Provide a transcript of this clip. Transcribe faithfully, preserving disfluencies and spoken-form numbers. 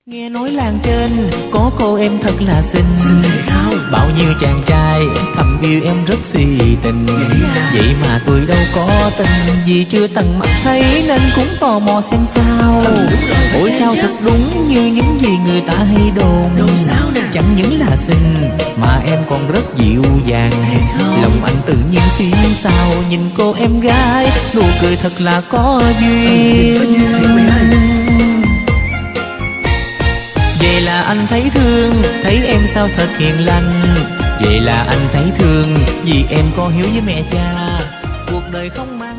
Nghe nói làng trên có cô em thật là xinh, bao nhiêu chàng trai thầm yêu em rất si tình. Vậy mà tôi đâu có tin, vì chưa tận mắt thấy nên cũng tò mò xem sao. Ôi sao thật đúng như những gì người ta hay đồn, chẳng những là xinh mà em còn rất dịu dàng. Lòng anh tự nhiên phía sau nhìn cô em gái, nụ cười thật là có duyên. Vậy là anh thấy thương, thấy em sao thật hiền lành. Vậy là anh thấy thương, vì em có hiếu với mẹ cha, cuộc đời không mang